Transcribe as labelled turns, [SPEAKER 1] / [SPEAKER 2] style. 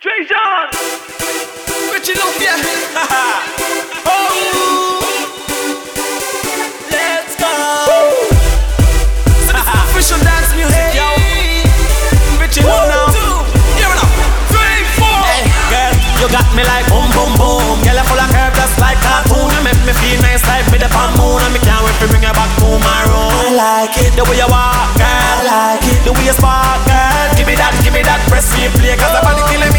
[SPEAKER 1] Treasure!
[SPEAKER 2] Richie Love, yeah. Oh, let's go. So this is official dance music, yo. Richie Love now. Here we go. 3, 4. Hey, girl, you got me like boom, boom, boom. Girl, you full of curves just like cartoon. You make me feel nice like me the palm moon. And me can't wait to bring you back to my room. I like it the way you walk, girl. I like it the way you spark, girl. Give me that, press me play. Cause the body killing